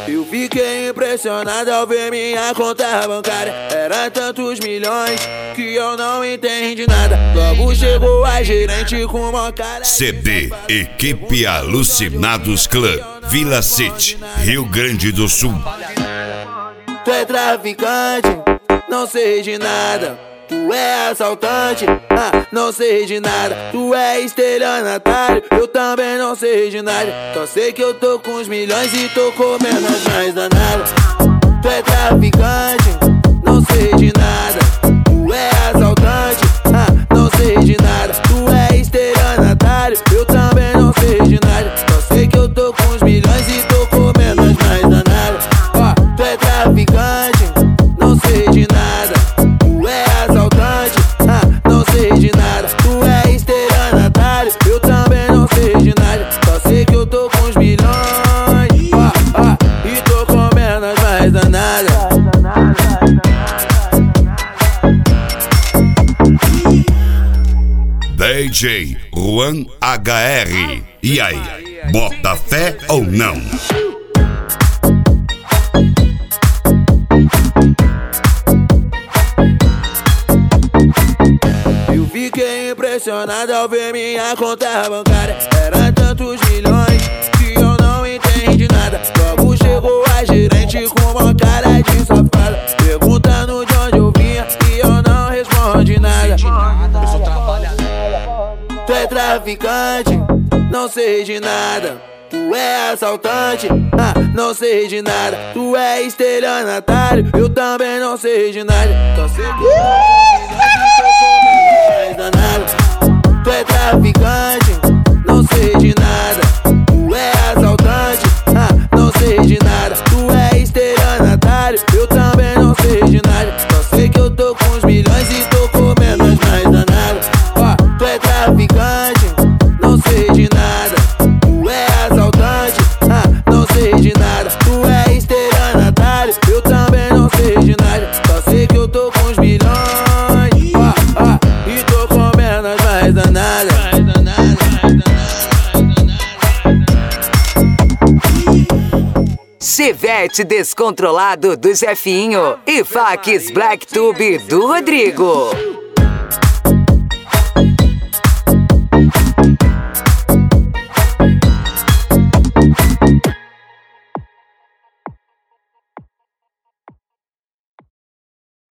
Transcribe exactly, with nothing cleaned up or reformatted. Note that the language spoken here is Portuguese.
Eu fiquei impressionado ao ver minha conta bancária. Era tantos milhões que eu não entendi nada. Logo chegou a gerente com uma cara. C D Equipe Alucinados Club, Vila City, Rio Grande do Sul. Tu é traficante, não sei de nada. Tu é assaltante, ah, não sei de nada. Tu é estelionatário, eu também não sei de nada. Só sei que eu tô com os milhões e tô comendo as mais danadas. Tu é traficante, não sei de nada. Tu é assaltante, ah, não sei de nada. Tu é estelionatário, eu também não sei de nada. Só sei que eu tô com os milhões e tô comendo as mais danadas. Ó, tu é traficante, não sei de nada. Tu é assaltante, ah, não sei de nada. Tu é estelionatário, eu também não sei de nada. Só sei que eu tô com os milhões, ó, ó, e tô comendo as mais danadas. D J Juan H R. E aí, bota fé ou não? Eu fiquei impressionado ao ver minha conta bancária. Era tantos milhões que eu não entendi nada. Logo chegou a gerente com uma cara de safada, perguntando de onde eu vinha e eu não respondi nada. Tu é traficante, não sei de nada. Tu é assaltante, ah, não sei de nada. Tu é estelionatário, eu também não sei de nada. Só sei que eu tô mais danado. Tu é traficante, não sei de nada. Tu é assaltante, ah, não sei de nada. Tu é estelionatário, eu também não sei de nada. Só sei que eu tô com os milhões e tô comendo as mais danadas. Ó, tu é traficante, não sei de nada. Tu é assaltante, ah, não sei de nada. Tu é estelionatário, eu também não sei de nada. Só sei que eu tô com os milhões, ó, ó, e tô comendo as mais danadas. Chevette descontrolado do Jefinho e Fax Blacktube do Rodrigo.